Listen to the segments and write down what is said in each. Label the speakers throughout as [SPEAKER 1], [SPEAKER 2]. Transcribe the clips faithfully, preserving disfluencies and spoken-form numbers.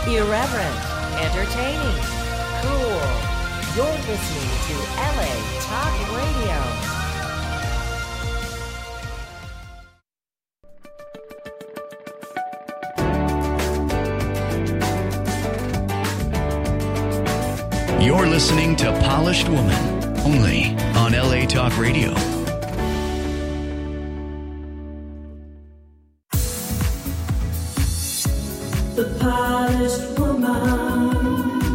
[SPEAKER 1] Irreverent, entertaining, cool. You're listening to L A Talk Radio.
[SPEAKER 2] You're listening to Polished Woman, only on L A Talk Radio.
[SPEAKER 3] The Polished Woman.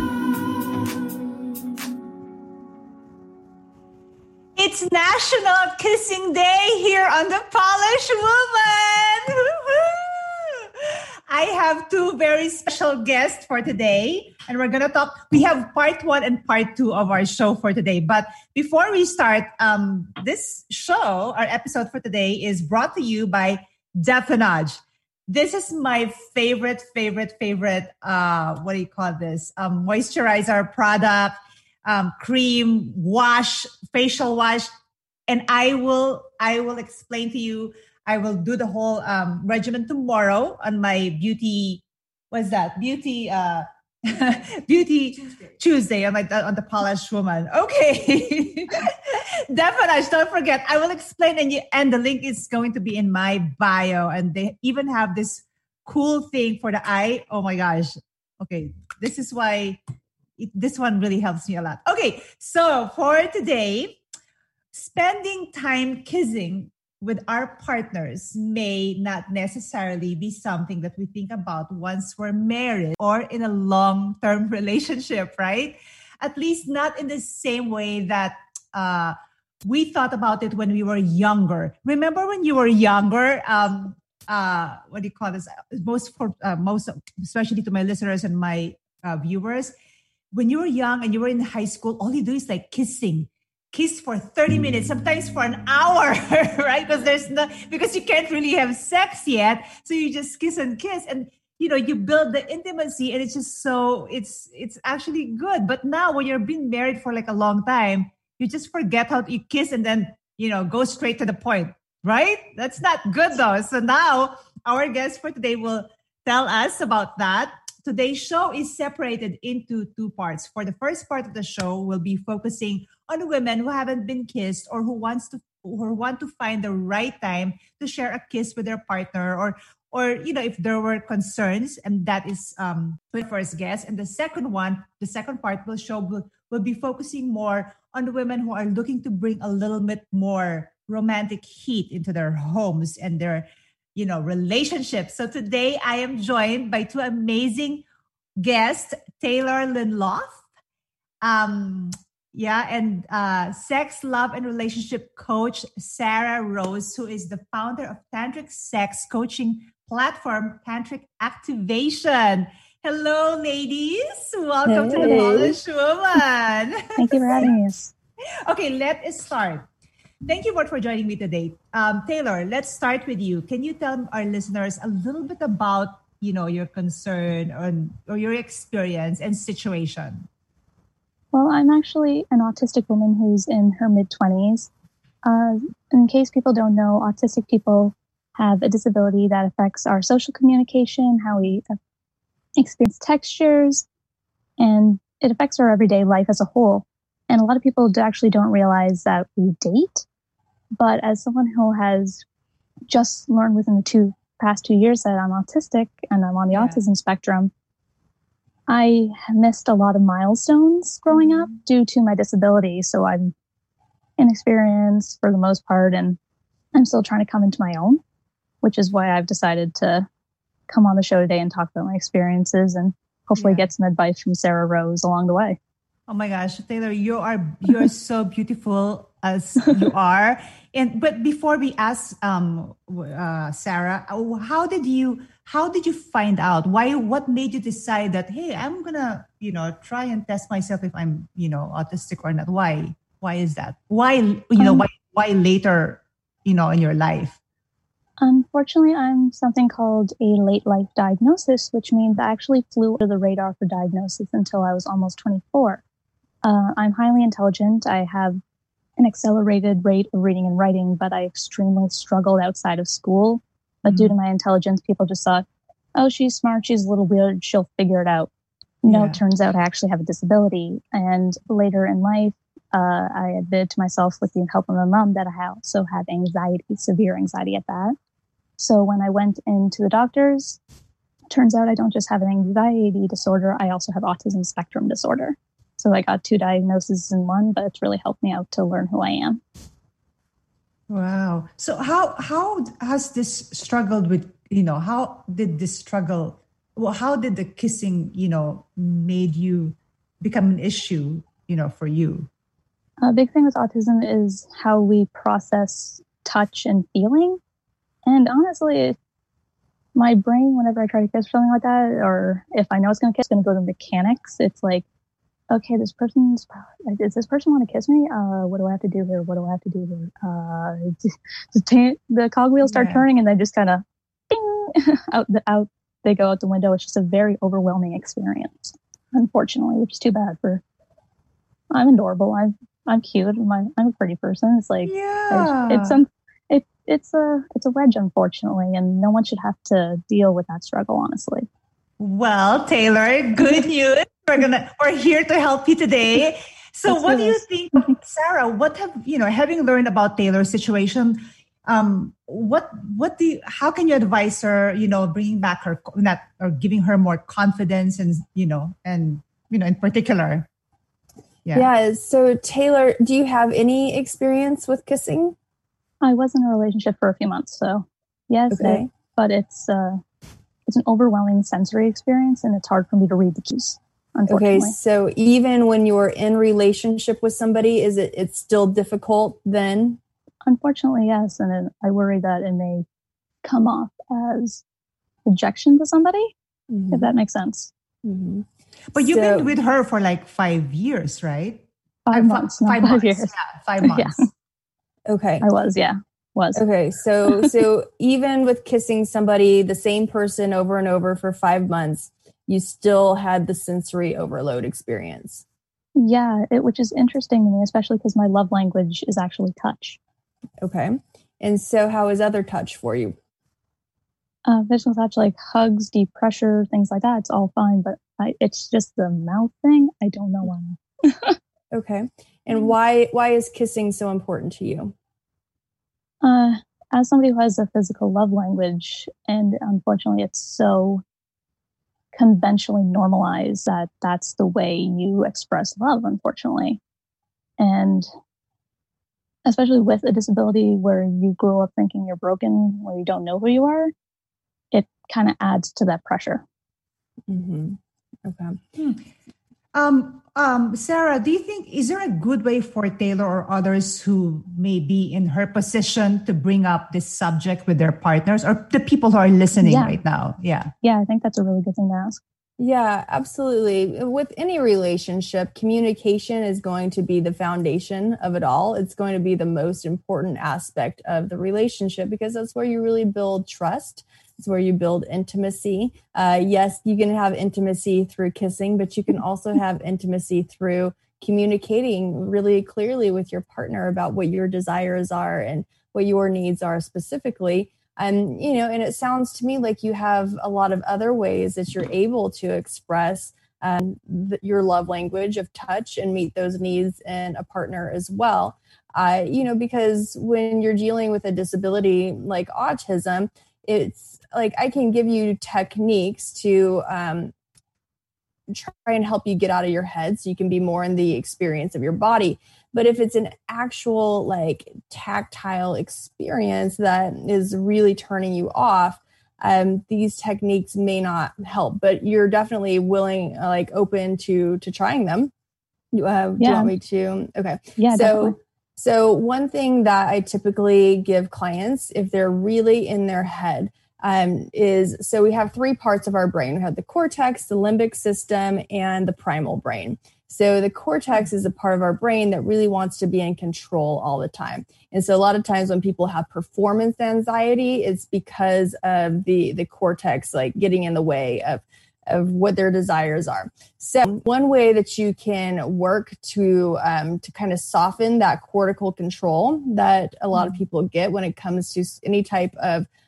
[SPEAKER 4] It's National Kissing Day here on The Polished Woman. Woo-hoo! I have two very special guests for today, and we're going to talk. We have part one and part two of our show for today. But before we start, um, this show, our episode for today, is brought to you by Definage. This is my favorite, favorite, favorite, uh, what do you call this? Um, moisturizer product, um, cream, wash, facial wash. And I will, I will explain to you, I will do the whole um, regimen tomorrow on my beauty, what's that? Beauty, uh, Beauty Tuesday. Tuesday on, my, on the Polished Woman. Okay. Definitely, don't forget. I will explain, and, you, and the link is going to be in my bio. And they even have this cool thing for the eye. Oh my gosh. Okay. This is why it, this one really helps me a lot. Okay. So for today, spending time kissing with our partners may not necessarily be something that we think about once we're married or in a long-term relationship, right? At least not in the same way that uh, we thought about it when we were younger. Remember when you were younger? Um, uh, what do you call this? Most for uh, most, especially to my listeners and my uh, viewers, when you were young and you were in high school, all you do is like kissing. Kiss for thirty minutes, sometimes for an hour, right? Because there's no, because you can't really have sex yet. So you just kiss and kiss and, you know, you build the intimacy and it's just so, it's, it's actually good. But now when you're being married for like a long time, you just forget how to kiss and then, you know, go straight to the point, right? That's not good though. So now our guest for today will tell us about that. Today's show is separated into two parts. For the first part of the show, we'll be focusing on women who haven't been kissed or who wants to who want to find the right time to share a kiss with their partner, or or you know, if there were concerns, and that is um the first guest. And the second one, the second part will show will, will be focusing more on the women who are looking to bring a little bit more romantic heat into their homes and their, you know, relationships. So today I am joined by two amazing guests, Taylor Linloth, um, yeah, and uh, sex, love, and relationship coach, Sarah Rose, who is the founder of tantric sex coaching platform, Tantric Activation. Hello, ladies. Welcome
[SPEAKER 5] hey.
[SPEAKER 4] to the Polished Woman.
[SPEAKER 5] Thank you for having us.
[SPEAKER 4] Okay, let's start. Thank you both for joining me today. Um, Taylor, let's start with you. Can you tell our listeners a little bit about, you know, your concern or, or your experience and situation?
[SPEAKER 5] Well, I'm actually an autistic woman who's in her mid-twenties. Uh, in case people don't know, autistic people have a disability that affects our social communication, how we experience textures, and it affects our everyday life as a whole. And a lot of people actually don't realize that we date. But as someone who has just learned within the two past two years that I'm autistic and I'm on the yeah. autism spectrum, I missed a lot of milestones growing up due to my disability. So I'm inexperienced for the most part, and I'm still trying to come into my own, which is why I've decided to come on the show today and talk about my experiences and hopefully yeah. get some advice from Sarah Rose along the way.
[SPEAKER 4] Oh my gosh, Taylor, you are you're so beautiful as you are. And but before we ask um, uh, Sarah, how did you how did you find out? Why? What made you decide that, hey, I'm gonna you know try and test myself if I'm you know autistic or not? Why? Why is that? Why you know um, why why later you know in your life?
[SPEAKER 5] Unfortunately, I'm something called a late life diagnosis, which means I actually flew under the radar for diagnosis until I was almost twenty-four. Uh, I'm highly intelligent. I have an accelerated rate of reading and writing, but I extremely struggled outside of school. But mm-hmm. due to my intelligence, people just thought, oh, she's smart, she's a little weird, she'll figure it out. No,
[SPEAKER 4] Yeah.
[SPEAKER 5] it turns out I actually have a disability. And later in life, uh, I admitted to myself with the help of my mom that I also have anxiety, severe anxiety at that. So when I went into the doctors, turns out I don't just have an anxiety disorder, I also have autism spectrum disorder. So I got two diagnoses in one, but it's really helped me out to learn who I am.
[SPEAKER 4] Wow. So how how has this struggled with, you know, how did this struggle, well, how did the kissing, you know, made you become an issue, you know, for you?
[SPEAKER 5] A big thing with autism is how we process touch and feeling. And honestly, my brain, whenever I try to kiss or something like that, or if I know it's going to kiss, it's going to go to mechanics. It's like, okay, this person's, does this person want to kiss me? Uh, what do I have to do here? What do I have to do here? Uh, the, t- the cogwheels start
[SPEAKER 4] Yeah.
[SPEAKER 5] turning and they just kind of ding out the, out, they go out the window. It's just a very overwhelming experience, unfortunately, which is too bad for, I'm adorable. I'm, I'm cute. I'm, I'm a pretty person. It's like,
[SPEAKER 4] Yeah.
[SPEAKER 5] it's some, it, it's a, it's a wedge, unfortunately, and no one should have to deal with that struggle, honestly.
[SPEAKER 4] Well, Taylor, good news. We're gonna we're here to help you today. So
[SPEAKER 5] Let's
[SPEAKER 4] what
[SPEAKER 5] do
[SPEAKER 4] do you
[SPEAKER 5] this.
[SPEAKER 4] think, Sarah? What have you know, having learned about Taylor's situation, um, what what do you, how can you advise her, you know, bringing back her, not, or giving her more confidence, and you know, and you know, in particular. Yeah.
[SPEAKER 6] Yeah. So Taylor, do you have any experience with kissing?
[SPEAKER 5] I was in a relationship for a few months, so yes,
[SPEAKER 6] Okay.
[SPEAKER 5] it, but it's uh, it's an overwhelming sensory experience, and it's hard for me to read the cues, unfortunately.
[SPEAKER 6] Okay. So even when you're in relationship with somebody, is it, it's still difficult then?
[SPEAKER 5] Unfortunately, yes, and then I worry that it may come off as rejection to somebody,
[SPEAKER 6] Mm-hmm.
[SPEAKER 5] if that makes sense.
[SPEAKER 6] Mm-hmm.
[SPEAKER 4] But you've
[SPEAKER 6] So-
[SPEAKER 4] been with her for like five years, right?
[SPEAKER 5] Five
[SPEAKER 4] Uh,
[SPEAKER 5] months, not
[SPEAKER 4] five,
[SPEAKER 5] five
[SPEAKER 4] months.
[SPEAKER 5] years.
[SPEAKER 4] Yeah, five months.
[SPEAKER 6] Okay.
[SPEAKER 5] I was, yeah, was.
[SPEAKER 6] Okay. So, so even with kissing somebody, the same person over and over for five months, you still had the sensory overload experience.
[SPEAKER 5] Yeah, it, which is interesting to me, especially because my love language is actually touch.
[SPEAKER 6] Okay. And so how is other touch for you?
[SPEAKER 5] Uh, physical touch, like hugs, deep pressure, things like that, it's all fine, but I, it's just the mouth thing. I don't know why.
[SPEAKER 6] Okay. And why, why is kissing so important to you?
[SPEAKER 5] Uh, as somebody who has a physical love language, and unfortunately it's so conventionally normalized that that's the way you express love, unfortunately. And especially with a disability where you grow up thinking you're broken, where you don't know who you are, it kind of adds to that pressure.
[SPEAKER 6] Mm-hmm. Okay.
[SPEAKER 4] Um, um, Sarah, do you think, is there a good way for Taylor or others who may be in her position to bring up this subject with their partners or the people who are listening
[SPEAKER 5] Yeah.
[SPEAKER 4] right now? Yeah.
[SPEAKER 5] Yeah, I think that's a really good thing to ask.
[SPEAKER 6] Yeah, absolutely. With any relationship, communication is going to be the foundation of it all. It's going to be the most important aspect of the relationship because that's where you really build trust. It's where you build intimacy. Uh, yes, you can have intimacy through kissing, but you can also have intimacy through communicating really clearly with your partner about what your desires are and what your needs are specifically. And, you know, and it sounds to me like you have a lot of other ways that you're able to express um, th- your love language of touch and meet those needs in a partner as well. Uh, you know, because when you're dealing with a disability like autism, it's like I can give you techniques to um, try and help you get out of your head so you can be more in the experience of your body. But if it's an actual like tactile experience that is really turning you off, um, these techniques may not help, but you're definitely willing, uh, like open to, to trying them. Uh, do you
[SPEAKER 5] Yeah.
[SPEAKER 6] want me to? Okay.
[SPEAKER 5] Yeah,
[SPEAKER 6] so,
[SPEAKER 5] definitely.
[SPEAKER 6] so one thing that I typically give clients, if they're really in their head, um, is, so we have three parts of our brain. We have the cortex, the limbic system, and the primal brain. So the cortex is a part of our brain that really wants to be in control all the time. And so a lot of times when people have performance anxiety, it's because of the, the cortex, like getting in the way of, of what their desires are. So one way that you can work to, um, to kind of soften that cortical control that a lot of people get when it comes to any type of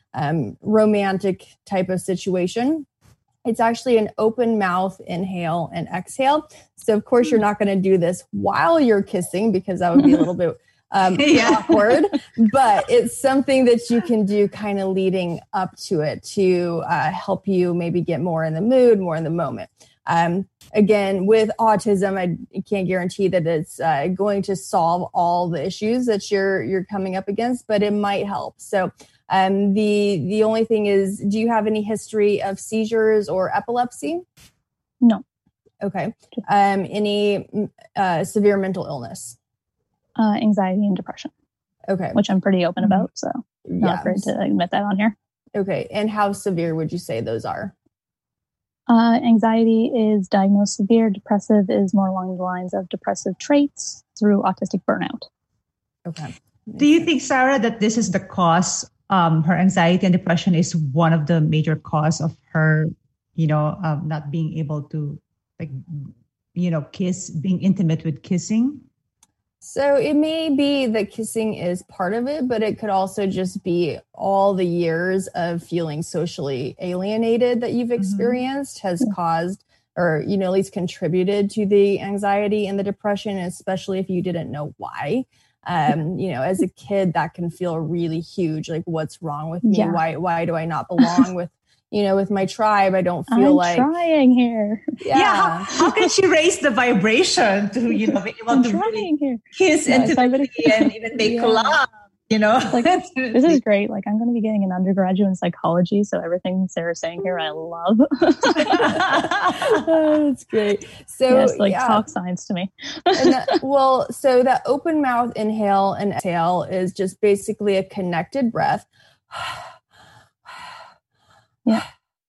[SPEAKER 6] um, romantic type of situation. It's actually an open mouth inhale and exhale. So of course you're not going to do this while you're kissing because that would be a little bit um, yeah. awkward, but it's something that you can do kind of leading up to it to uh, help you maybe get more in the mood, more in the moment. Um, again, with autism, I can't guarantee that it's uh, going to solve all the issues that you're you're coming up against, but it might help. So um, the the only thing is, do you have any history of seizures or epilepsy?
[SPEAKER 5] No.
[SPEAKER 6] Okay. Um, any uh, severe mental illness?
[SPEAKER 5] Uh, anxiety and depression.
[SPEAKER 6] Okay.
[SPEAKER 5] Which I'm pretty open about, so not
[SPEAKER 6] yeah.
[SPEAKER 5] afraid to admit that on here.
[SPEAKER 6] Okay. And how severe would you say those are?
[SPEAKER 5] Uh, anxiety is diagnosed severe. Depressive is more along the lines of depressive traits through autistic burnout.
[SPEAKER 6] Okay.
[SPEAKER 4] Do you think, Sarah, that this is the cause, um, her anxiety and depression is one of the major cause of her, you know, um, not being able to, like, you know, kiss, being intimate with kissing?
[SPEAKER 6] So it may be that kissing is part of it, but it could also just be all the years of feeling socially alienated that you've experienced mm-hmm. has caused, or, you know, at least contributed to the anxiety and the depression, especially if you didn't know why. Um, you know, as a kid, that can feel really huge. Like, what's wrong with me?
[SPEAKER 5] Yeah.
[SPEAKER 6] Why, why do I not belong with, you know, with my tribe? I don't feel
[SPEAKER 5] I'm
[SPEAKER 6] like
[SPEAKER 5] trying here.
[SPEAKER 6] Yeah.
[SPEAKER 4] yeah how, how can she raise the vibration to, you know, be able
[SPEAKER 5] I'm
[SPEAKER 4] to
[SPEAKER 5] trying
[SPEAKER 4] really
[SPEAKER 5] here.
[SPEAKER 4] kiss
[SPEAKER 5] no,
[SPEAKER 4] intimately and even make
[SPEAKER 6] yeah.
[SPEAKER 4] love, you know?
[SPEAKER 5] Like, this is great. Like, I'm going to be getting an undergraduate in psychology, so everything Sarah's saying here, I love.
[SPEAKER 6] Oh, that's great. So,
[SPEAKER 5] yes, like,
[SPEAKER 6] yeah.
[SPEAKER 5] talk science to me.
[SPEAKER 6] and that, well, so that open mouth inhale and exhale is just basically a connected breath.
[SPEAKER 5] Yeah.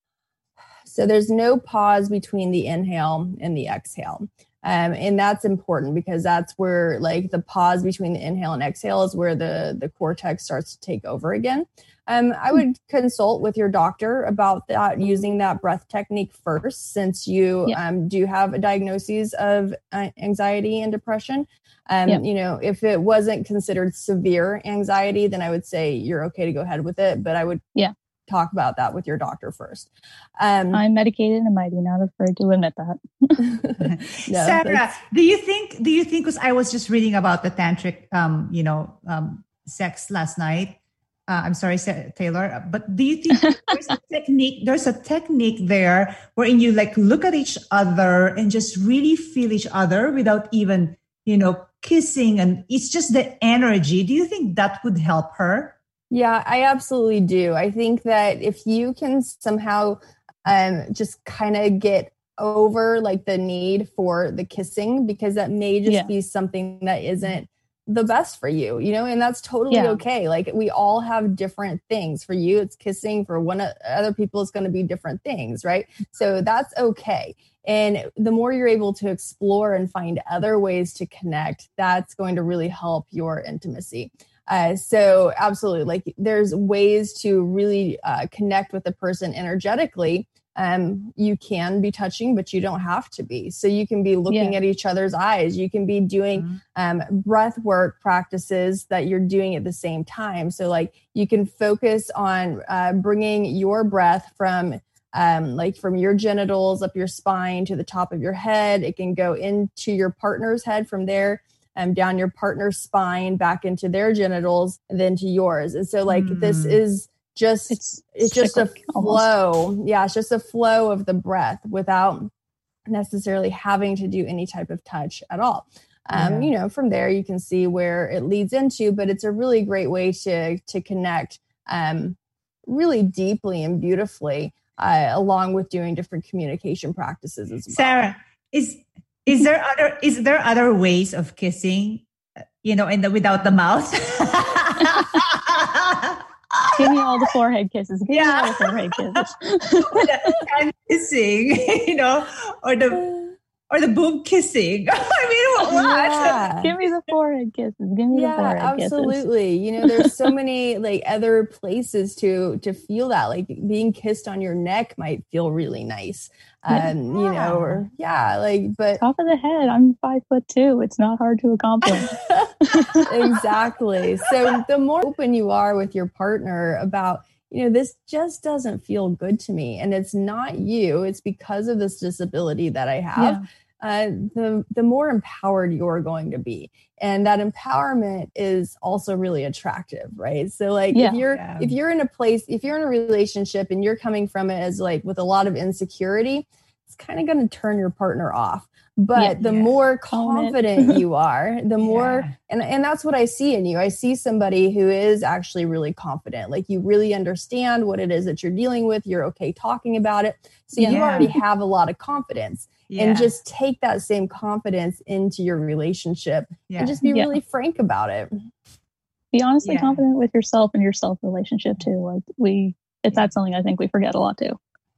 [SPEAKER 6] So there's no pause between the inhale and the exhale. Um, and that's important because that's where, like, the pause between the inhale and exhale is where the, the cortex starts to take over again. Um, I would consult with your doctor about that, using that breath technique first, since you
[SPEAKER 5] yeah.
[SPEAKER 6] um, do have a diagnosis of uh, anxiety and depression. Um,
[SPEAKER 5] yeah.
[SPEAKER 6] You know, if it wasn't considered severe anxiety, then I would say you're okay to go ahead with it. But I would
[SPEAKER 5] yeah.
[SPEAKER 6] talk about that with your doctor first. Um,
[SPEAKER 5] I'm medicated and mighty, not afraid to admit that.
[SPEAKER 6] no,
[SPEAKER 4] Sarah, do you think, do you think, because I was just reading about the tantric, um, you know, um, sex last night. Uh, I'm sorry, Taylor, but do you think there's a technique, there's a technique there wherein you like look at each other and just really feel each other without even, you know, kissing, and it's just the energy. Do you think that would help her?
[SPEAKER 6] Yeah, I absolutely do. I think that if you can somehow um, just kind of get over like the need for the kissing, because that may just
[SPEAKER 5] yeah.
[SPEAKER 6] be something that isn't the best for you, you know, and that's totally
[SPEAKER 5] yeah.
[SPEAKER 6] okay. Like, we all have different things. For you, it's kissing. For one other people, it's going to be different things, right? So that's okay. And the more you're able to explore and find other ways to connect, that's going to really help your intimacy. Uh, so absolutely, like, there's ways to really uh, connect with the person energetically. Um, you can be touching, but you don't have to be. So you can be looking
[SPEAKER 5] yeah.
[SPEAKER 6] at each other's eyes. You can be doing mm-hmm. um, breath work practices that you're doing at the same time. So, like, you can focus on uh, bringing your breath from um, like from your genitals up your spine to the top of your head. It can go into your partner's head from there. Um, down your partner's spine, back into their genitals, and then to yours. And so, like, mm. this is just, it's, it's just a flow. Almost. Yeah, it's just a flow of the breath without necessarily having to do any type of touch at all. Um, yeah. You know, from there, you can see where it leads into, but it's a really great way to, to connect um, really deeply and beautifully, uh, along with doing different communication practices as well.
[SPEAKER 4] Sarah, is... Is there other is there other ways of kissing, you know, in the without the mouth?
[SPEAKER 5] Give me all the forehead kisses. Give
[SPEAKER 4] yeah.
[SPEAKER 5] me all the forehead kisses.
[SPEAKER 4] And kissing, you know, or the or the boob kissing. I mean, what?
[SPEAKER 6] Yeah.
[SPEAKER 5] Give me the forehead kisses. Give me
[SPEAKER 6] yeah,
[SPEAKER 5] the forehead
[SPEAKER 6] absolutely.
[SPEAKER 5] kisses.
[SPEAKER 6] Absolutely. You know, there's so many like other places to to feel that. Like, being kissed on your neck might feel really nice. Um, yeah. You know, or yeah, like, but
[SPEAKER 5] top of the head. I'm five foot two. It's not hard to accomplish.
[SPEAKER 6] Exactly. So the more open you are with your partner about, you know, this just doesn't feel good to me. And it's not you, it's because of this disability that I have. Yeah. Uh, the the more empowered you're going to be. And that empowerment is also really attractive, right? So like yeah. if you're yeah. if you're in a place, if you're in a relationship and you're coming from it as like with a lot of insecurity, it's kind of going to turn your partner off. But yeah, the yeah. more confident you are, the more, yeah. and, and that's what I see in you. I see somebody who is actually really confident. Like you really understand what it is that you're dealing with. You're okay talking about it. So yeah. you already have a lot of confidence. Yeah. And just take that same confidence into your relationship yeah. and just be yeah. really frank about it.
[SPEAKER 5] Be honestly yeah. confident with yourself and your self relationship too. Like we, it's that's something I think we forget a lot too.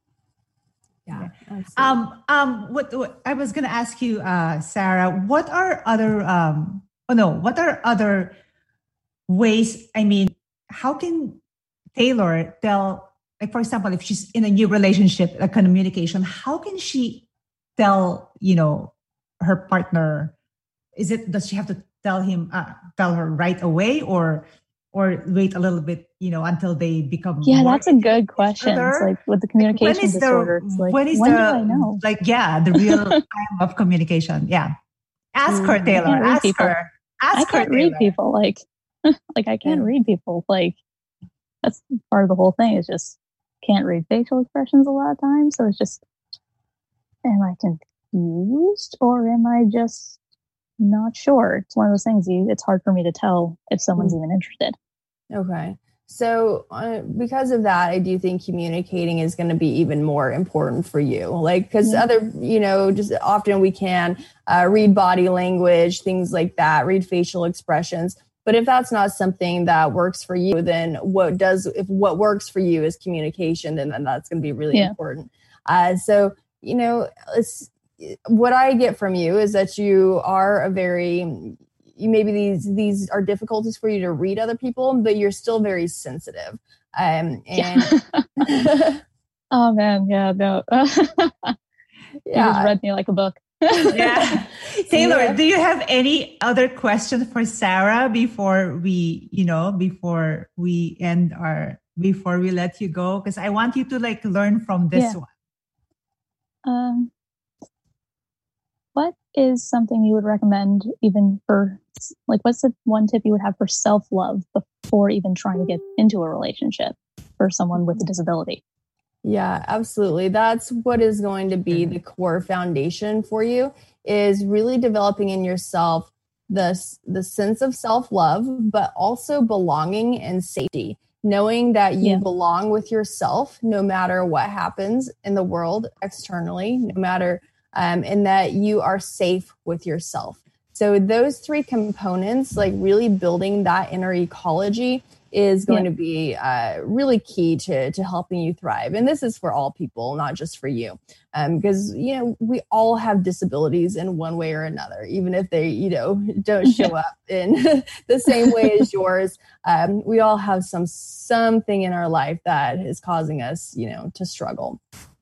[SPEAKER 4] Yeah. Um. Um. What, what I was going to ask you, uh, Sarah. What are other? Um. Oh no. What are other ways? I mean, how can Taylor tell? Like, for example, if she's in a new relationship, a communication, how can she tell, you know, her partner? Is it, does she have to tell him, uh, tell her right away, or, or wait a little bit, you know, until they become?
[SPEAKER 5] Yeah, that's a good question. It's like with the communication like disorder, the, it's like, when, is when the, do I know?
[SPEAKER 4] Like, yeah, the real time of communication. Yeah. Ask her, Taylor. Ask
[SPEAKER 5] people.
[SPEAKER 4] her. Ask
[SPEAKER 5] I can't
[SPEAKER 4] her,
[SPEAKER 5] read people. Like, like I can't yeah. read people. Like, that's part of the whole thing, is just can't read facial expressions a lot of times. So it's just, am I confused or am I just not sure? It's one of those things, you, it's hard for me to tell if someone's mm-hmm. even interested.
[SPEAKER 6] Okay. So uh, because of that, I do think communicating is going to be even more important for you. Like, because yeah. other, you know, just often we can uh, read body language, things like that, read facial expressions. But if that's not something that works for you, then what does, if what works for you is communication, then, then that's going to be really yeah. important. Uh, so, you know, it's, what I get from you is that you are a very, you maybe these these are difficulties for you to read other people, but you're still very sensitive. Um, and
[SPEAKER 5] yeah. oh man, yeah, no, yeah, you just read me like a book.
[SPEAKER 4] yeah, Taylor, yeah. do you have any other questions for Sarah before we, you know, before we end our, before we let you go? Because I want you to like learn from this
[SPEAKER 5] yeah.
[SPEAKER 4] one.
[SPEAKER 5] Um, what is something you would recommend even for, like, what's the one tip you would have for self-love before even trying to get into a relationship for someone with a disability?
[SPEAKER 6] Yeah, absolutely. That's what is going to be the core foundation for you, is really developing in yourself the, the sense of self-love, but also belonging and safety. Knowing that you yeah. belong with yourself, no matter what happens in the world externally, no matter, um, and that you are safe with yourself. So those three components, like really building that inner ecology, is going yeah. to be uh, really key to, to helping you thrive. And this is for all people, not just for you. Um, because, you know, we all have disabilities in one way or another, even if they, you know, don't show up in the same way as yours. Um, we all have some something in our life that is causing us, you know, to struggle.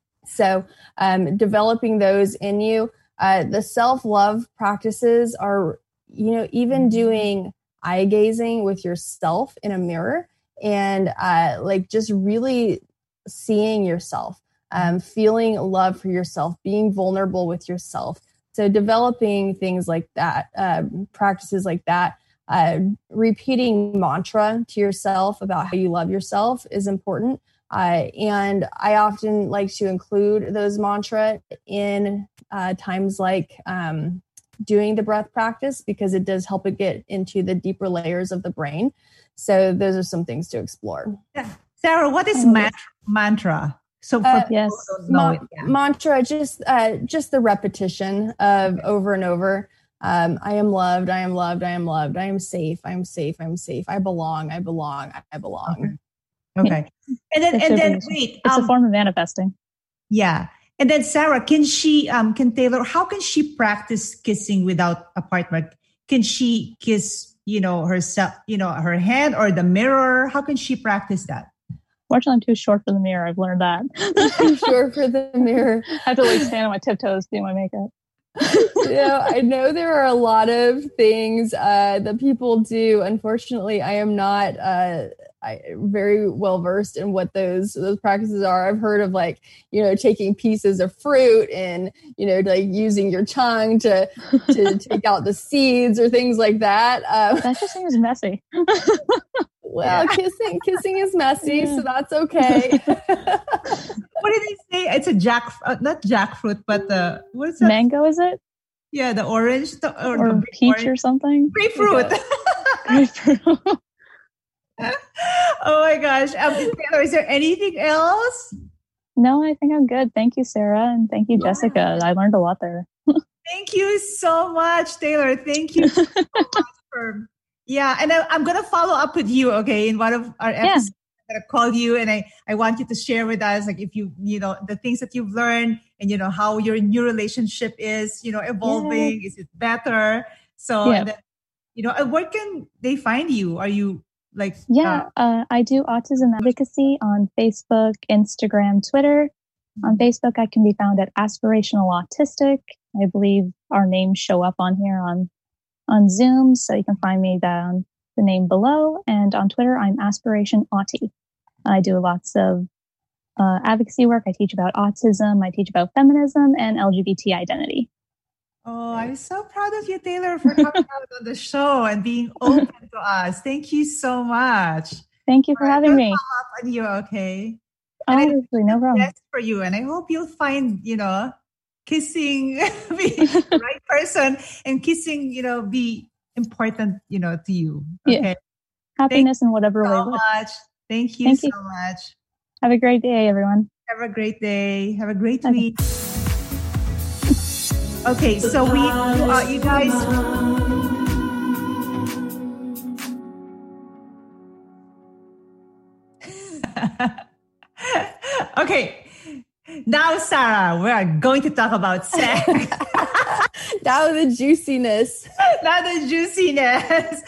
[SPEAKER 6] So um, developing those in you, uh, the self-love practices are, you know, even doing eye gazing with yourself in a mirror, and uh, like just really seeing yourself, um, feeling love for yourself, being vulnerable with yourself. So developing things like that, uh, practices like that, uh, repeating mantra to yourself about how you love yourself is important. Uh, and I often like to include those mantra in uh, times like um, doing the breath practice, because it does help it get into the deeper layers of the brain. So those are some things to explore.
[SPEAKER 4] Yeah. Sarah, what is mantra? mantra? So for
[SPEAKER 6] uh,
[SPEAKER 4] people
[SPEAKER 6] yes.
[SPEAKER 4] who don't know
[SPEAKER 6] Ma-
[SPEAKER 4] it, yeah.
[SPEAKER 6] mantra, just uh, just the repetition of okay. over and over. Um, I am loved. I am loved. I am loved. I am safe. I am safe. I am safe. I belong. I belong. I belong.
[SPEAKER 4] Okay. okay. Yeah. And then, it's and then, wait.
[SPEAKER 5] It's um, a form of manifesting.
[SPEAKER 4] Yeah. And then Sarah, can she, um, can Taylor, how can she practice kissing without a partner? Can she kiss, you know, herself, you know, her hand or the mirror? How can she practice that?
[SPEAKER 5] Fortunately, I'm too short for the mirror. I've learned that.
[SPEAKER 6] Too short for the mirror.
[SPEAKER 5] I have to like stand on my tiptoes doing my makeup.
[SPEAKER 6] You know, I know there are a lot of things uh, that people do. Unfortunately, I am not uh, I very well versed in what those those practices are. I've heard of like, you know, taking pieces of fruit and, you know, like using your tongue to to take out the seeds or things like that. Um,
[SPEAKER 5] that just seems messy.
[SPEAKER 6] Well, yeah. kissing kissing is messy, yeah. So that's okay.
[SPEAKER 4] What did they say? It's a jack, uh, not jackfruit, but the what is that?
[SPEAKER 5] Mango, is it?
[SPEAKER 4] Yeah, the orange, the, or,
[SPEAKER 5] or
[SPEAKER 4] the
[SPEAKER 5] peach
[SPEAKER 4] orange.
[SPEAKER 5] Or something.
[SPEAKER 4] Grapefruit.
[SPEAKER 5] Grapefruit.
[SPEAKER 4] Oh my gosh. Um, Taylor, is there anything else?
[SPEAKER 5] No, I think I'm good. Thank you, Sarah. And thank you, yeah. Jessica. I learned a lot there.
[SPEAKER 4] Thank you so much, Taylor. Thank you so much for, yeah. And I, I'm going to follow up with you, okay, in one of our episodes. Yeah. I'm going to call you and I, I want you to share with us, like, if you, you know, the things that you've learned and, you know, how your new relationship is, you know, evolving. Yeah. Is it better? So, yeah. and then, you know, where can they find you? Are you, Like
[SPEAKER 5] yeah, uh, uh, I do autism advocacy on Facebook, Instagram, Twitter. Mm-hmm. On Facebook, I can be found at Aspirational Autistic. I believe our names show up on here on on Zoom, so you can find me down the name below. And on Twitter, I'm Aspiration Autie. I do lots of uh, advocacy work. I teach about autism. I teach about feminism and L G B T identity.
[SPEAKER 4] Oh, I'm so proud of you, Taylor, for coming out on the show and being open to us. Thank you so much.
[SPEAKER 5] Thank you for
[SPEAKER 4] right,
[SPEAKER 5] having me.
[SPEAKER 4] Up on you, okay?
[SPEAKER 5] Obviously, no problem.
[SPEAKER 4] Best for you, and I hope you'll find, you know, kissing the right person and kissing, you know, be important, you know, to you. Okay.
[SPEAKER 5] Yeah. Happiness
[SPEAKER 4] Thank
[SPEAKER 5] in whatever
[SPEAKER 4] you so
[SPEAKER 5] way.
[SPEAKER 4] Much. Thank you
[SPEAKER 5] Thank
[SPEAKER 4] so
[SPEAKER 5] you.
[SPEAKER 4] much.
[SPEAKER 5] Have a great day, everyone.
[SPEAKER 4] Have a great day. Have a great
[SPEAKER 5] okay.
[SPEAKER 4] week. Okay, so we, uh, you guys. Okay, now Sarah, we are going to talk about sex.
[SPEAKER 6] Now the juiciness.
[SPEAKER 4] Now the juiciness.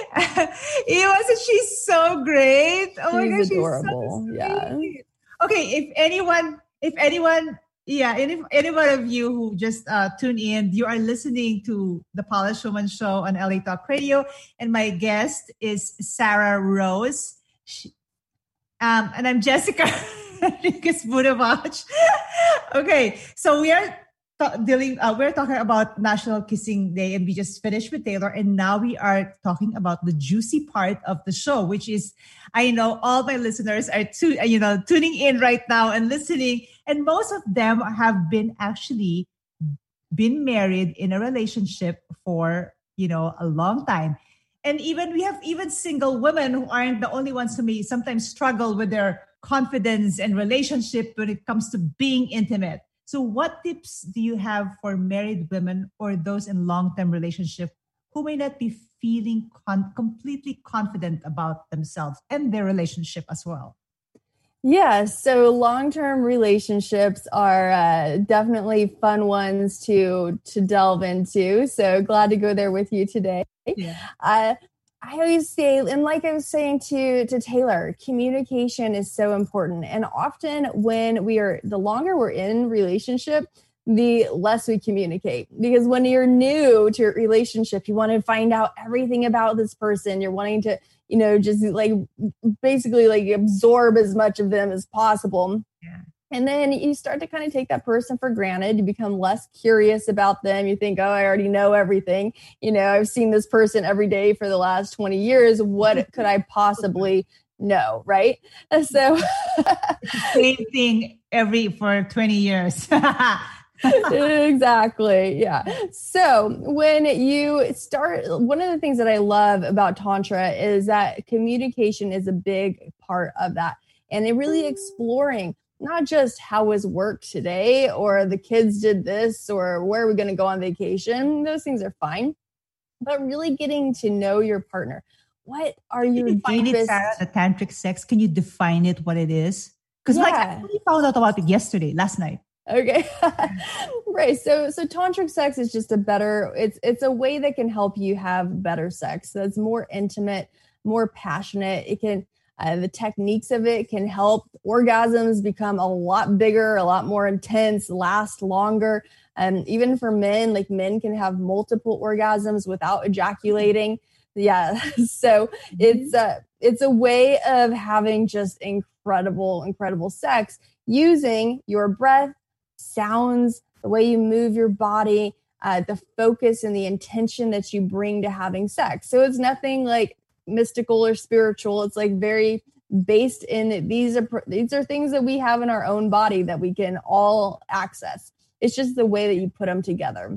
[SPEAKER 4] It was. She's so great. Oh
[SPEAKER 6] she's
[SPEAKER 4] my gosh,
[SPEAKER 6] adorable.
[SPEAKER 4] She's so
[SPEAKER 6] yeah.
[SPEAKER 4] Okay, if anyone, if anyone. Yeah, and if any one of you who just uh, tuned in, you are listening to the Polished Woman Show on L A Talk Radio, and my guest is Sarah Rose, she, um, and I'm Jessica Rodriguez-Budavach. Okay, so we are t- dealing. Uh, we're talking about National Kissing Day, and we just finished with Taylor, and now we are talking about the juicy part of the show, which is, I know all my listeners are tu- you know tuning in right now and listening. And most of them have been actually been married in a relationship for, you know, a long time. And even we have even single women who aren't the only ones who may sometimes struggle with their confidence and relationship when it comes to being intimate. So what tips do you have for married women or those in long-term relationship who may not be feeling con- completely confident about themselves and their relationship as well?
[SPEAKER 6] Yeah, so long-term relationships are uh, definitely fun ones to to delve into. So glad to go there with you today.
[SPEAKER 4] Yeah.
[SPEAKER 6] Uh, I always say, and like I was saying to to Taylor, communication is so important. And often when we are, the longer we're in relationship, the less we communicate. Because when you're new to a relationship, you want to find out everything about this person. You're wanting to, you know, just like basically like absorb as much of them as possible.
[SPEAKER 4] Yeah.
[SPEAKER 6] And then you start to kind of take that person for granted. You become less curious about them. You think, oh, I already know everything. You know, I've seen this person every day for the last twenty years. What could I possibly know? Right. So
[SPEAKER 4] same thing every for twenty years.
[SPEAKER 6] Exactly. Yeah. So when you start, one of the things that I love about Tantra is that communication is a big part of that. And it really exploring not just how was work today or the kids did this or where are we going to go on vacation. Those things are fine. But really getting to know your partner. What are your
[SPEAKER 4] Can you define
[SPEAKER 6] deepest...
[SPEAKER 4] it, Sarah, the tantric sex? Can you define it, what it is? Because
[SPEAKER 6] yeah.
[SPEAKER 4] like I only found out about it yesterday, last night.
[SPEAKER 6] Okay. Right. So, so tantric sex is just a better, it's, it's a way that can help you have better sex. That's more intimate, more passionate. It can, uh, the techniques of it can help orgasms become a lot bigger, a lot more intense, last longer. And even for men, like men can have multiple orgasms without ejaculating. Yeah. So
[SPEAKER 4] Mm-hmm.
[SPEAKER 6] it's a, it's a way of having just incredible, incredible sex using your breath, sounds, the way you move your body, uh, the focus and the intention that you bring to having sex. So it's nothing like mystical or spiritual. It's like very based in these are these are things that we have in our own body that we can all access. It's just the way that you put them together.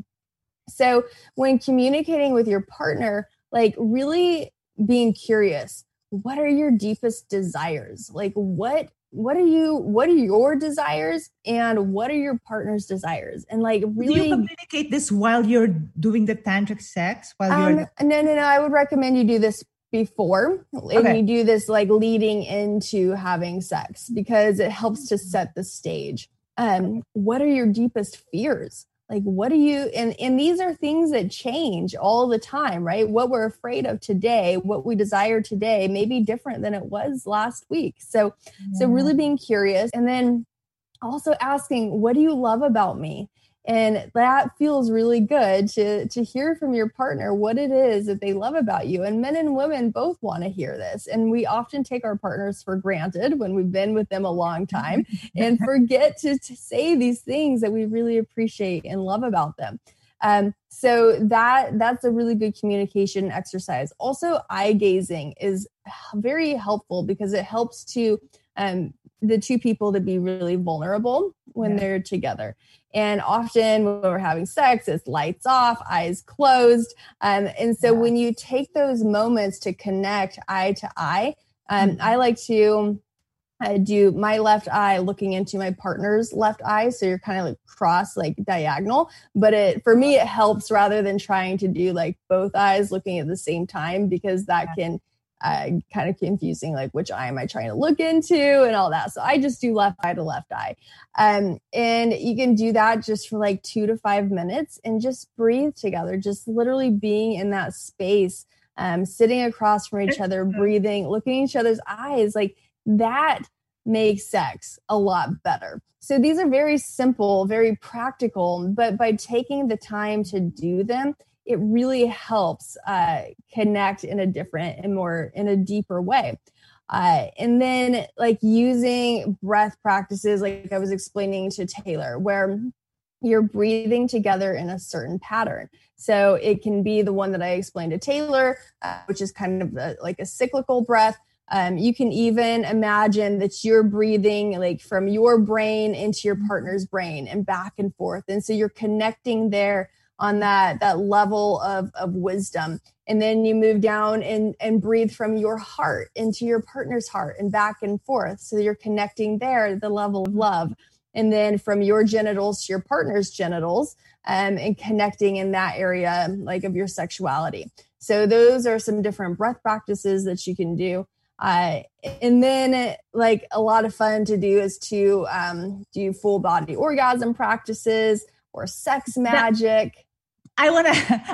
[SPEAKER 6] So when communicating with your partner, like really being curious, what are your deepest desires? Like what what are you what are your desires and what are your partner's desires? And like really
[SPEAKER 4] Do you communicate this while you're doing the tantric sex? While
[SPEAKER 6] um,
[SPEAKER 4] you're
[SPEAKER 6] no, no, no. I would recommend you do this before and
[SPEAKER 4] Okay.
[SPEAKER 6] you do this like leading into having sex because it helps to set the stage. Um, what are your deepest fears? Like, what do you, and, and these are things that change all the time, right? What we're afraid of today, what we desire today may be different than it was last week. So, so really being curious and then also asking, what do you love about me? And that feels really good to, to hear from your partner what it is that they love about you. And men and women both want to hear this. And we often take our partners for granted when we've been with them a long time and forget to, to say these things that we really appreciate and love about them. Um, so that that's a really good communication exercise. Also, eye gazing is very helpful because it helps to um, the two people to be really vulnerable when
[SPEAKER 4] Yeah.
[SPEAKER 6] they're together. And often when we're having sex, it's lights off, eyes closed. Um, and so
[SPEAKER 4] Yeah.
[SPEAKER 6] when you take those moments to connect eye to eye, um,
[SPEAKER 4] Mhm.
[SPEAKER 6] I like to uh, do my left eye looking into my partner's left eye. So you're kind of like cross, like diagonal. But it for me, it helps rather than trying to do like both eyes looking at the same time because that can uh, kind of confusing, like which eye am I trying to look into and all that. So I just do left eye to left eye. Um, and you can do that just for like two to five minutes and just breathe together, just literally being in that space, um, sitting across from each other, breathing, looking in each other's eyes, like that makes sex a lot better. So these are very simple, very practical, but by taking the time to do them, it really helps uh, connect in a different and more in a deeper way. Uh, and then like using breath practices, like I was explaining to Taylor, where you're breathing together in a certain pattern. So it can be the one that I explained to Taylor, uh, which is kind of the, like a cyclical breath. Um, you can even imagine that you're breathing like from your brain into your partner's brain and back and forth. And so you're connecting there on that, that level of, of wisdom. And then you move down and, and breathe from your heart into your partner's heart and back and forth. So you're connecting there, the level of love. And then from your genitals to your partner's genitals, um, and connecting in that area, like of your sexuality. So those are some different breath practices that you can do. Uh, and then like a lot of fun to do is to um, do full body orgasm practices or sex magic.
[SPEAKER 4] I want to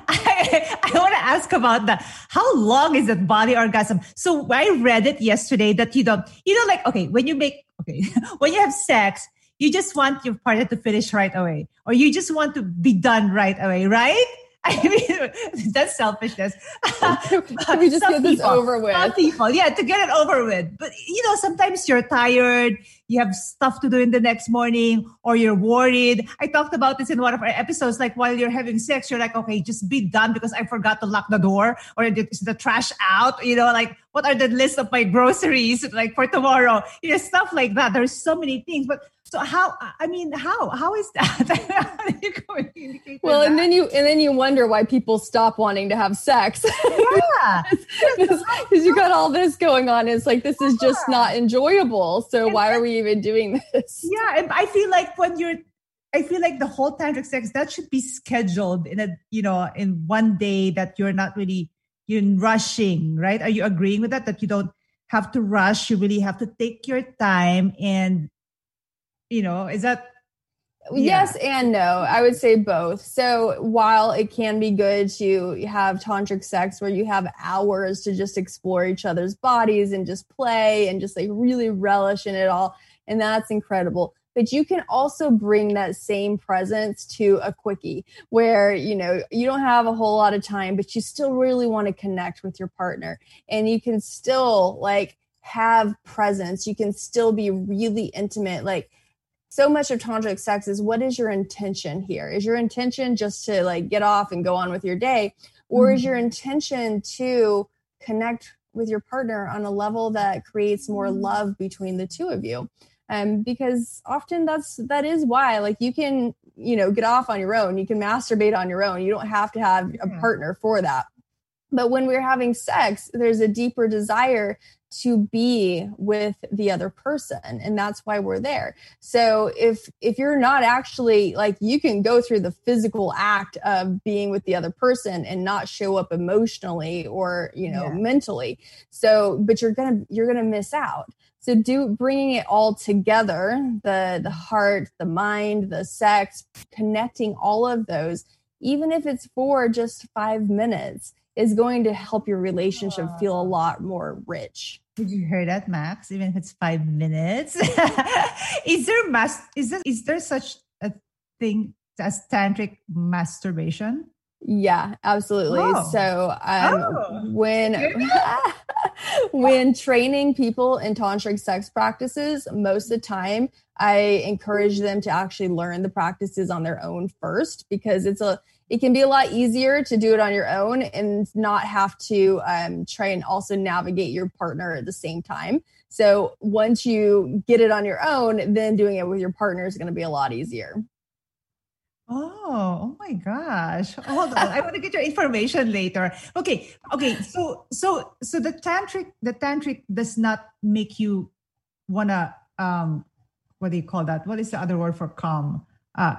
[SPEAKER 4] I, I want to ask about that. How long is that body orgasm? So I read it yesterday that you don't, you know, like, okay, when you make, okay, when you have sex, you just want your partner to finish right away, or you just want to be done right away, right? I mean, that's selfishness.
[SPEAKER 6] Can we just
[SPEAKER 4] Some
[SPEAKER 6] get this
[SPEAKER 4] people,
[SPEAKER 6] over with?
[SPEAKER 4] Some people, yeah, to get it over with. But, you know, sometimes you're tired, you have stuff to do in the next morning, or you're worried. I talked about this in one of our episodes, like while you're having sex, you're like, okay, just be done because I forgot to lock the door, or is the trash out? You know, like, what are the list of my groceries, like for tomorrow? You know, stuff like that. There's so many things, but so how, I mean, how, how is that? How do you communicate
[SPEAKER 6] Well,
[SPEAKER 4] with
[SPEAKER 6] and
[SPEAKER 4] that?
[SPEAKER 6] then you, and then you wonder why people stop wanting to have sex.
[SPEAKER 4] Yeah.
[SPEAKER 6] Because you got all this going on. It's like, this is just not enjoyable. So why are we even doing this?
[SPEAKER 4] Yeah. And I feel like when you're, I feel like the whole tantric sex, that should be scheduled in a, you know, in one day that you're not really, you're rushing, right? Are you agreeing with that? That you don't have to rush. You really have to take your time and, you know, is that?
[SPEAKER 6] Yes and no. I would say both. So while it can be good to have tantric sex where you have hours to just explore each other's bodies and just play and just like really relish in it all, and that's incredible. but you can also bring that same presence to a quickie where, you know, you don't have a whole lot of time, but you still really want to connect with your partner, and you can still like have presence. You can still be really intimate. Like, so much of tantric sex is, what is your intention here? Is your intention just to like get off and go on with your day? Or mm-hmm. is your intention to connect with your partner on a level that creates more love between the two of you? Um, because often that's, that is why, like, you can, you know, get off on your own. You can masturbate on your own. You don't have to have a partner for that. But when we're having sex, there's a deeper desire to be with the other person. And that's why we're there. So if, if you're not actually like, you can go through the physical act of being with the other person and not show up emotionally or, you know, yeah. mentally. So, but you're going to, you're going to miss out. So do bringing it all together, the, the heart, the mind, the sex, connecting all of those, even if it's for just five minutes, is going to help your relationship feel a lot more rich.
[SPEAKER 4] Did you hear that, Max? Even if it's five minutes. is there mas- is there is there such a thing as tantric masturbation?
[SPEAKER 6] Yeah, absolutely.
[SPEAKER 4] Oh.
[SPEAKER 6] So um,
[SPEAKER 4] oh.
[SPEAKER 6] when when training people in tantric sex practices, most of the time I encourage them to actually learn the practices on their own first, because it's a it can be a lot easier to do it on your own and not have to um, try and also navigate your partner at the same time. So once you get it on your own, then doing it with your partner is going to be a lot easier.
[SPEAKER 4] Oh, oh my gosh. Hold on. I want to get your information later. Okay. Okay. So, so, so the tantric, the tantric does not make you wanna, um, what do you call that? What is the other word for come? Uh,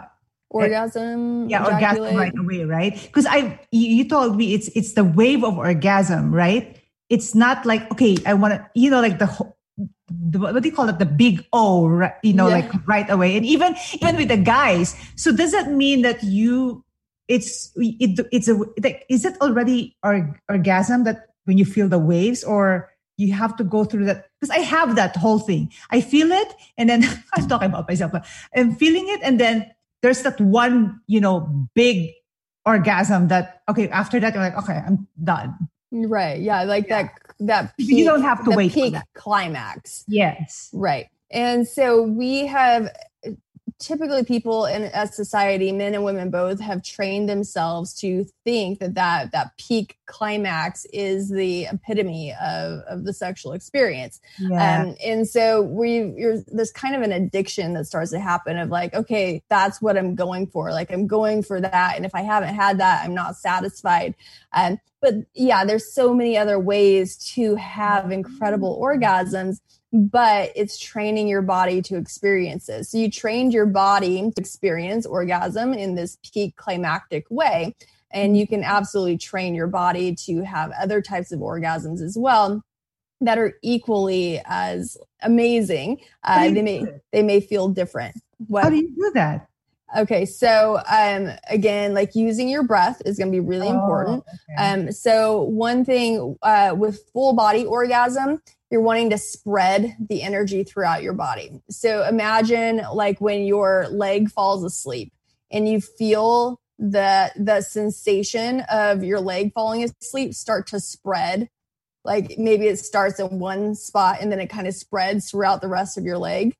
[SPEAKER 6] Orgasm.
[SPEAKER 4] Yeah.
[SPEAKER 6] Ejaculate.
[SPEAKER 4] Orgasm right away. Right. Because I, you told me it's, it's the wave of orgasm, right? It's not like, okay, I want to, you know, like the whole, The, what do you call it? The big O, right, you know, yeah. like right away. And even, even with the guys. So does that mean that you, it's, it, it's a, like, is it already or, orgasm that when you feel the waves, or you have to go through that? Because I have that whole thing. I feel it. And then I'm talking about myself, but I'm feeling it. And then there's that one, you know, big orgasm that, okay, after that, you're like, okay, I'm done.
[SPEAKER 6] Right. Yeah. Like yeah. that. That peak,
[SPEAKER 4] you don't have to
[SPEAKER 6] the
[SPEAKER 4] wait
[SPEAKER 6] peak
[SPEAKER 4] for that.
[SPEAKER 6] Climax.
[SPEAKER 4] Yes.
[SPEAKER 6] Right. And so we have typically people in a society, men and women both, have trained themselves to think that that, that peak climax is the epitome of, of the sexual experience. Yeah. Um, and so we, you're, there's kind of an addiction that starts to happen of like, okay, that's what I'm going for. Like I'm going for that. And if I haven't had that, I'm not satisfied. Um, but yeah, there's so many other ways to have incredible orgasms, but it's training your body to experience it. So you trained your body to experience orgasm in this peak climactic way. And you can absolutely train your body to have other types of orgasms as well that are equally as amazing. Uh, they may they may feel different. What?
[SPEAKER 4] How do you do that?
[SPEAKER 6] Okay, so um, again, like using your breath is going to be really oh, important. Okay. Um, so one thing uh, with full body orgasm, you're wanting to spread the energy throughout your body. So imagine like when your leg falls asleep and you feel the the sensation of your leg falling asleep start to spread. Like maybe it starts in one spot and then it kind of spreads throughout the rest of your leg.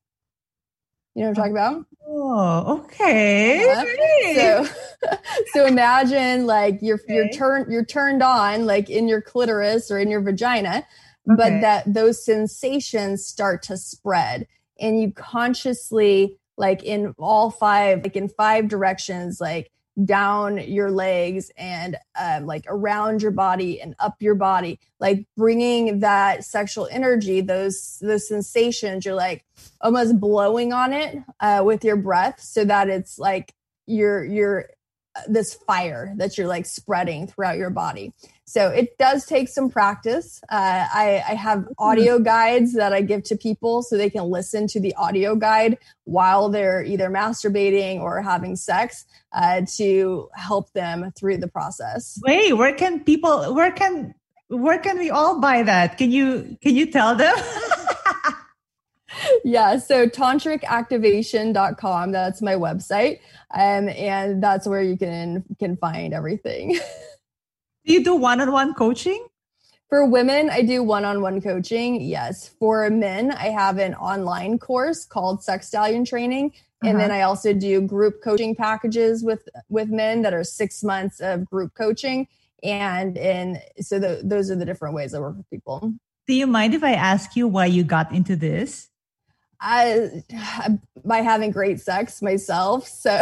[SPEAKER 6] You know what I'm talking about?
[SPEAKER 4] Oh, okay.
[SPEAKER 6] Yeah. So, so imagine like you're okay. you're turned you're turned on like in your clitoris or in your vagina, okay. but that those sensations start to spread, and you consciously like in all five like in five directions like down your legs and um, like around your body and up your body, like bringing that sexual energy, those those sensations, you're like almost blowing on it uh, with your breath, so that it's like you're you're uh, this fire that you're like spreading throughout your body. So it does take some practice. Uh, I, I have audio guides that I give to people so they can listen to the audio guide while they're either masturbating or having sex uh, to help them through the process.
[SPEAKER 4] Wait, where can people, where can, where can we all buy that? Can you, can you tell them?
[SPEAKER 6] Yeah. So tantric activation dot com, that's my website. Um, and that's where you can, can find everything.
[SPEAKER 4] Do you do one-on-one coaching?
[SPEAKER 6] For women, I do one-on-one coaching. Yes. For men, I have an online course called Sex Stallion Training. And uh-huh. then I also do group coaching packages with, with men that are six months of group coaching. And, and so the, those are the different ways I work with people.
[SPEAKER 4] Do you mind if I ask you why you got into this?
[SPEAKER 6] I, by having great sex myself. So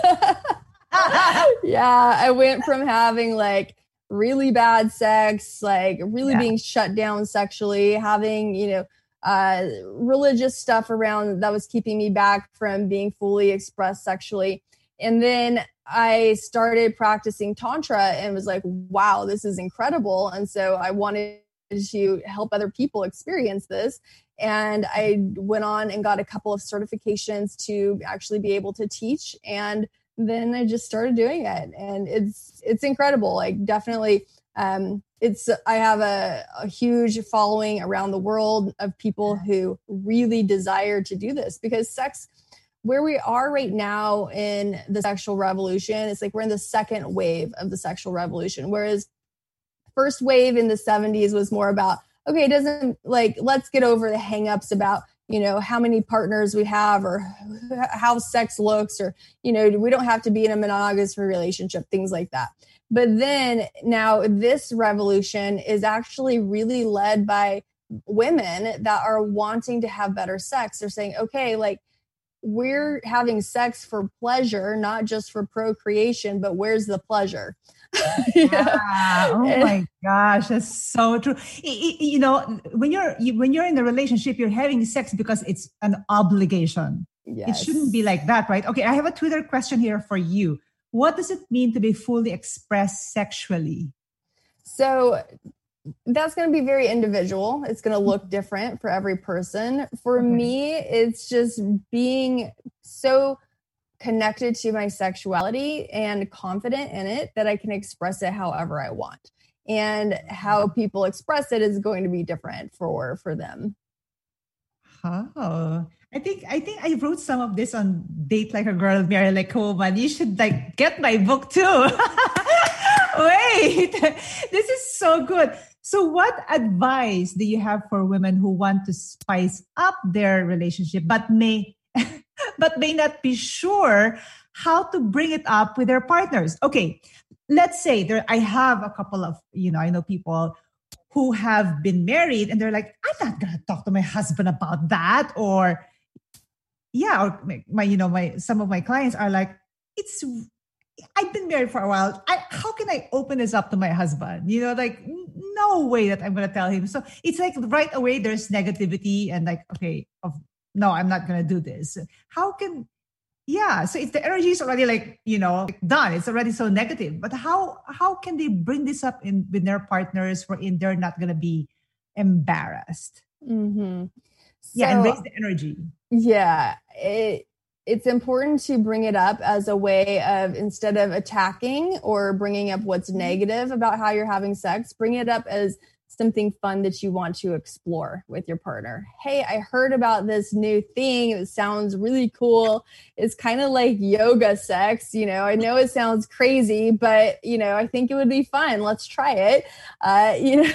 [SPEAKER 6] yeah, I went from having like really bad sex, like really yeah. being shut down sexually, having, you know, uh, religious stuff around that was keeping me back from being fully expressed sexually. And then I started practicing Tantra and was like, wow, this is incredible. And so I wanted to help other people experience this. And I went on and got a couple of certifications to actually be able to teach. And then I just started doing it. And it's it's incredible. Like definitely, um, it's I have a, a huge following around the world of people who really desire to do this, because sex, where we are right now in the sexual revolution, it's like we're in the second wave of the sexual revolution. Whereas first wave in the seventies was more about, okay, it doesn't like, let's get over the hangups about, you know, how many partners we have or how sex looks, or, you know, we don't have to be in a monogamous relationship, things like that. But then now this revolution is actually really led by women that are wanting to have better sex. They're saying, okay, like we're having sex for pleasure, not just for procreation, but where's the pleasure?
[SPEAKER 4] Yeah. Oh my gosh, that's so true. You know, when you're when you're in a relationship, you're having sex because it's an obligation. Yes. It shouldn't be like that, right? Okay, I have a Twitter question here for you. What does it mean to be fully expressed sexually?
[SPEAKER 6] So that's going to be very individual. It's going to look different for every person. For okay. me, it's just being so connected to my sexuality and confident in it that I can express it however I want. And how people express it is going to be different for, for them.
[SPEAKER 4] Oh, I think I think I wrote some of this on Date Like a Girl, Marry Like a Woman. You should like get my book too. Wait, this is so good. So what advice do you have for women who want to spice up their relationship but may but may not be sure how to bring it up with their partners? Okay, let's say there I have a couple of, you know, I know people who have been married and they're like, I'm not going to talk to my husband about that. Or yeah, or my, my, you know, my, some of my clients are like, it's, I've been married for a while. I, how can I open this up to my husband? You know, like no way that I'm going to tell him. So it's like right away, there's negativity and like, okay, of, no, I'm not going to do this. How can, yeah. So if the energy is already like, you know, done, it's already so negative, but how, how can they bring this up in with their partners wherein they're not going to be embarrassed?
[SPEAKER 6] Mm-hmm. So,
[SPEAKER 4] yeah. And raise the energy.
[SPEAKER 6] Yeah. It, it's important to bring it up as a way of, instead of attacking or bringing up what's negative about how you're having sex, bring it up as something fun that you want to explore with your partner. Hey, I heard about this new thing. It sounds really cool. It's kind of like yoga sex. You know, I know it sounds crazy, but, you know, I think it would be fun. Let's try it. Uh, you know,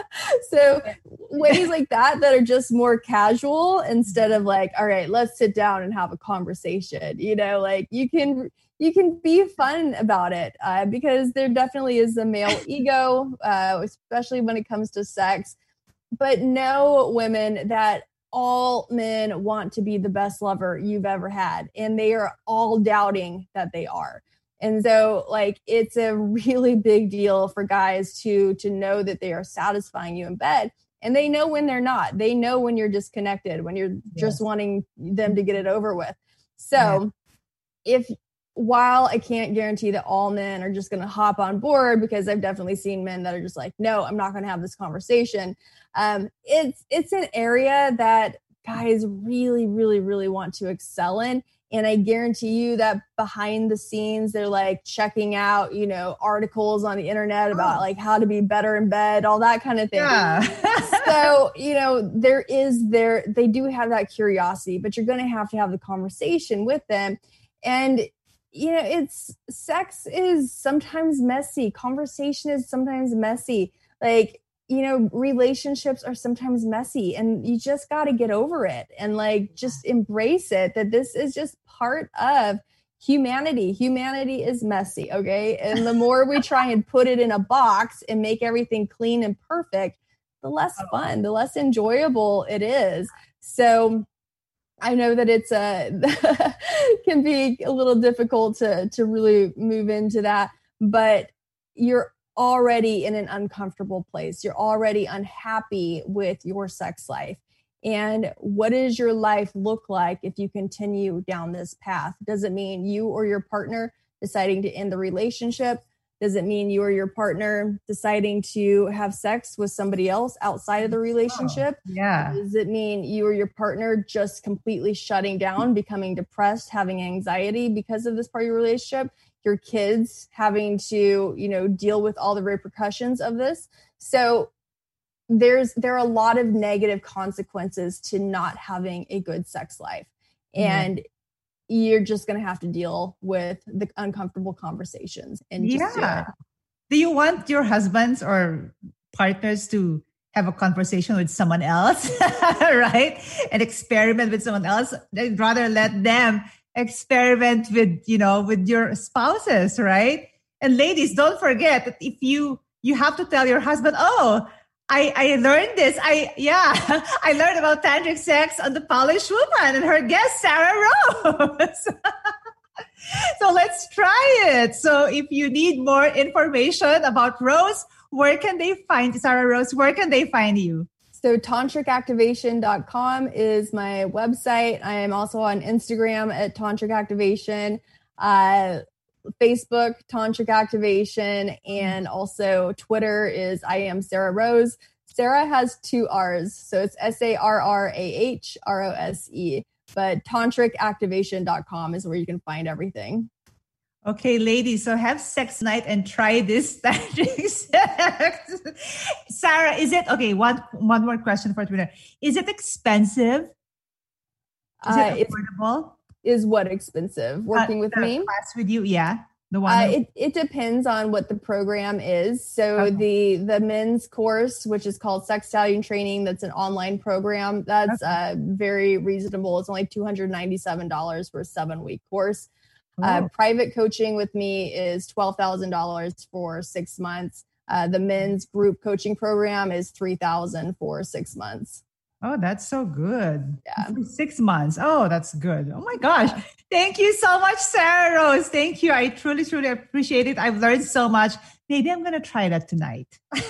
[SPEAKER 6] so ways like that, that are just more casual instead of like, all right, let's sit down and have a conversation. You know, like you can You can be fun about it uh, because there definitely is a male ego, uh, especially when it comes to sex. But know, women, that all men want to be the best lover you've ever had, and they are all doubting that they are. And so, like, it's a really big deal for guys to to know that they are satisfying you in bed. And they know when they're not. They know when you're disconnected, when you're yes. just wanting them to get it over with. So yeah. if while I can't guarantee that all men are just going to hop on board, because I've definitely seen men that are just like, no, I'm not going to have this conversation. Um, it's, it's an area that guys really, really, really want to excel in. And I guarantee you that behind the scenes, they're like checking out, you know, articles on the internet about
[SPEAKER 4] Oh.
[SPEAKER 6] like how to be better in bed, all that kind of thing.
[SPEAKER 4] Yeah.
[SPEAKER 6] So, you know, there is there, they do have that curiosity, but you're going to have to have the conversation with them. And, you know, it's sex is sometimes messy. Conversation is sometimes messy. Like, you know, relationships are sometimes messy, and you just got to get over it and like just embrace it, that this is just part of humanity. Humanity is messy. Okay. And the more we try and put it in a box and make everything clean and perfect, the less fun, the less enjoyable it is. So I know that it's a can be a little difficult to to really move into that, but you're already in an uncomfortable place. You're already unhappy with your sex life. And what does your life look like if you continue down this path? Does it mean you or your partner deciding to end the relationship? Does it mean you or your partner deciding to have sex with somebody else outside of the relationship?
[SPEAKER 4] Oh, yeah.
[SPEAKER 6] Does it mean you or your partner just completely shutting down, becoming depressed, having anxiety because of this part of your relationship? Your kids having to, you know, deal with all the repercussions of this. So there's there are a lot of negative consequences to not having a good sex life. And mm-hmm. you're just going to have to deal with the uncomfortable conversations. And just
[SPEAKER 4] yeah.
[SPEAKER 6] do,
[SPEAKER 4] do you want your husbands or partners to have a conversation with someone else, right? And experiment with someone else? I'd rather let them experiment with, you know, with your spouses, right? And ladies, don't forget that if you, you have to tell your husband, oh, I, I learned this. I, yeah, I learned about tantric sex on The Polished Woman and her guest, Sarah Rose. So let's try it. So if you need more information about Rose, where can they find Sarah Rose? Where can they find you?
[SPEAKER 6] So tantric activation dot com is my website. I am also on Instagram at Tantric Activation, uh, Facebook, Tantric Activation, and also Twitter is I am Sarah Rose. Sarah has two R's, so it's S A R R A H R O S E. But tantric activation dot com is where you can find everything.
[SPEAKER 4] Okay, ladies, so have sex night and try this tantric sex. Sarah, is it, okay, one one more question for Twitter. Is it expensive? Is
[SPEAKER 6] Uh,
[SPEAKER 4] it affordable?
[SPEAKER 6] Is what expensive? Working
[SPEAKER 4] Uh,
[SPEAKER 6] with
[SPEAKER 4] the
[SPEAKER 6] me?
[SPEAKER 4] class with you, yeah. The one.
[SPEAKER 6] Uh,
[SPEAKER 4] who-
[SPEAKER 6] it, it depends on what the program is. So
[SPEAKER 4] Okay.
[SPEAKER 6] the the men's course, which is called Sex Stallion Training, that's an online program. That's
[SPEAKER 4] Okay.
[SPEAKER 6] uh, very reasonable. It's only two hundred ninety-seven dollars for a seven week course. Uh,
[SPEAKER 4] Oh.
[SPEAKER 6] private coaching with me is twelve thousand dollars for six months. Uh, the men's group coaching program is three thousand dollars for six months.
[SPEAKER 4] Oh, that's so good.
[SPEAKER 6] Yeah.
[SPEAKER 4] For six months. Oh, that's good. Oh my gosh. Thank you so much, Sarah Rose. Thank you. I truly, truly appreciate it. I've learned so much. Maybe I'm going to try that tonight.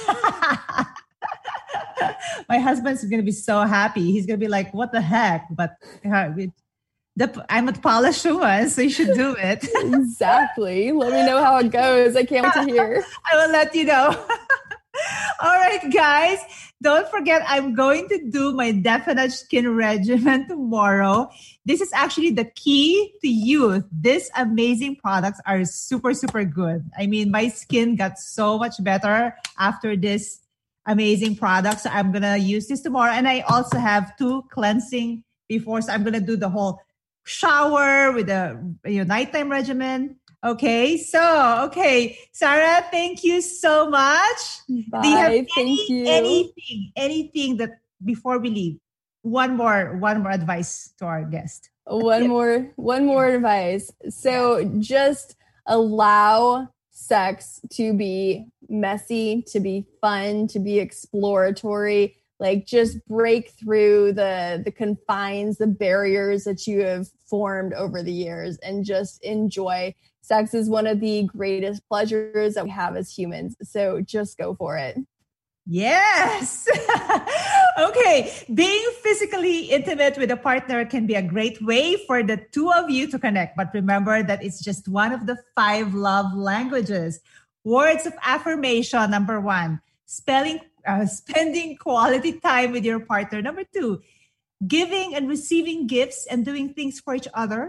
[SPEAKER 4] My husband's going to be so happy. He's going to be like, what the heck? But uh, it, the, I'm a polished woman, so you should do it.
[SPEAKER 6] Exactly. Let me know how it goes. I can't wait to hear.
[SPEAKER 4] I will let you know. All right, guys. Don't forget, I'm going to do my Definite Skin Regimen tomorrow. This is actually the key to youth. These amazing products are super, super good. I mean, my skin got so much better after this amazing product. So I'm going to use this tomorrow. And I also have two cleansing before. So I'm going to do the whole shower with a you know, nighttime regimen. Okay, so, okay. Sarah, thank you so much.
[SPEAKER 6] Bye.
[SPEAKER 4] Do you have
[SPEAKER 6] Thank
[SPEAKER 4] any,
[SPEAKER 6] you.
[SPEAKER 4] anything, anything that before we leave, one more, one more advice to our guest?
[SPEAKER 6] One more, one more advice. So just allow sex to be messy, to be fun, to be exploratory. Like just break through the the confines, the barriers that you have formed over the years, and just enjoy. Sex is one of the greatest pleasures that we have as humans. So just go for it.
[SPEAKER 4] Yes. Okay. Being physically intimate with a partner can be a great way for the two of you to connect. But remember that it's just one of the five love languages. Words of affirmation, number one. Spelling, uh, spending quality time with your partner. Number two, giving and receiving gifts and doing things for each other.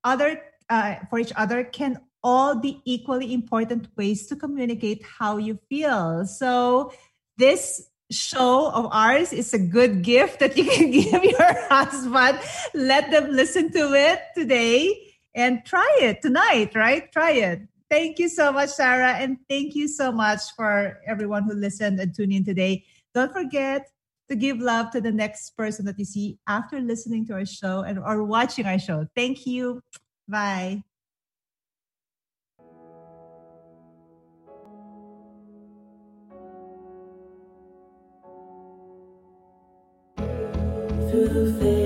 [SPEAKER 4] other uh, for each other can all be equally important ways to communicate how you feel. So this show of ours is a good gift that you can give your husband. Let them listen to it today and try it tonight, right? Try it. Thank you so much, Sarah. And thank you so much for everyone who listened and tuned in today. Don't forget to give love to the next person that you see after listening to our show and or watching our show. Thank you. Bye.
[SPEAKER 3] Through the face.